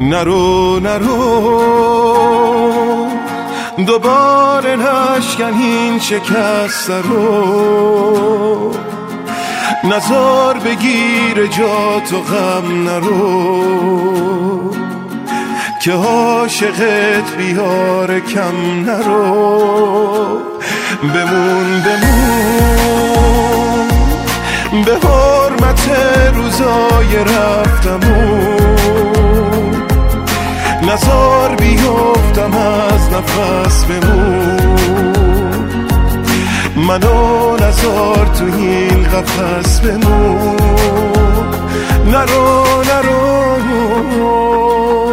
نرو نرو دوباره نشکن این شکست رو، نزار بگیر جات و غم نرو، که عاشقت بیار کم نرو. بمون بمون به حرمت روزای رفتمون، نزار بیفتم از نفس بمون، منو نزار تو این قفس بمون. نرو نرو